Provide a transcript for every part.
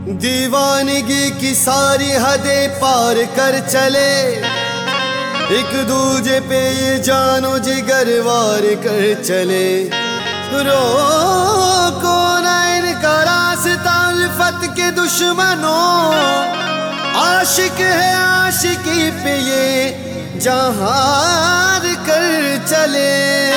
दीवानगी की सारी हदें पार कर चले, एक दूजे पे ये जानो जिगर वार कर चले। रोको ना इनका रास्ता उल्फत के दुश्मनों, आशिक है आशिकी पे ये जहार कर चले।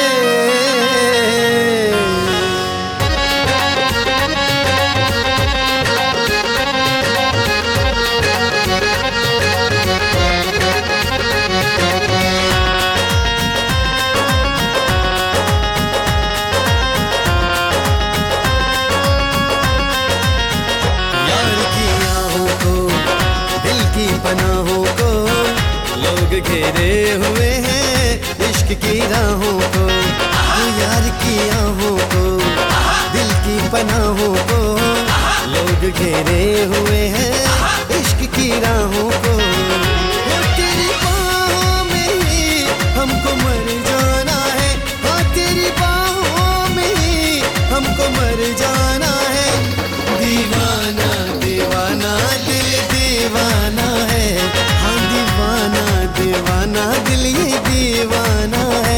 पनाहों को लोग घेरे हुए हैं, इश्क की राहों को यार की आहों को, दिल की पनाहों को लोग घेरे हुए हैं, इश्क की राहों को। तेरी बाहों में ही हमको मर जाना है, हाँ तेरी बाहों में ही हमको मर जाना है। दीवाना दीवाना दिल दीवाना है, हाँ दीवाना दीवाना दिल ये दीवाना है।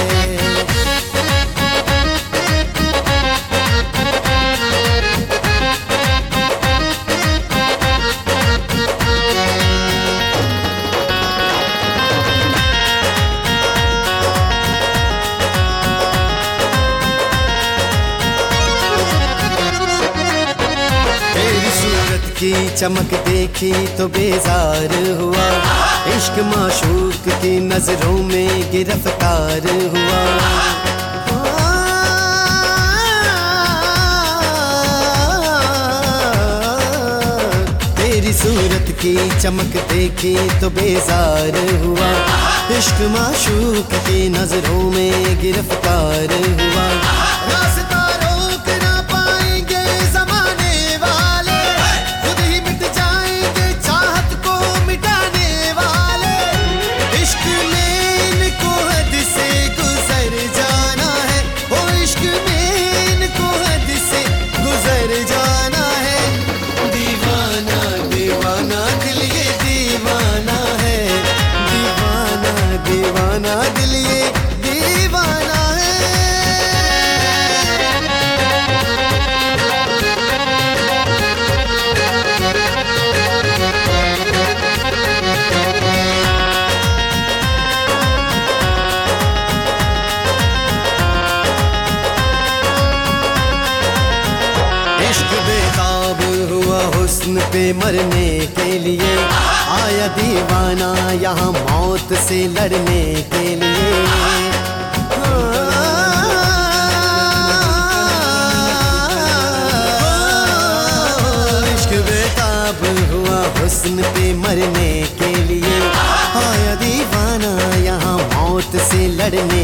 की चमक देखी तो बेजार हुआ, इश्क माशूक की नजरों में गिरफ्तार हुआ। तेरी सूरत की चमक देखी तो बेजार हुआ, इश्क माशूक की नजरों में गिरफ्तार हुआ। रास्ता रोक ना पाएंगे जमाने वाले, खुद ही मिट जाएंगे चाहत को मिटाने वाले। इश्क में इनको हद से गुजर जाना है, ओ इश्क में इनको हद से गुजर जाना है। दीवाना दीवाना दिल ये दीवाना है, दीवाना दीवाना दिल ये दीवाना है। इश्क बेताब हुआ हुस्न पे मरने के लिए, आया दीवाना यहाँ मौत से लड़ने के लिए। इश्क बेताब हुआ हुस्न पे मरने के लिए, आया दीवाना यहाँ मौत से लड़ने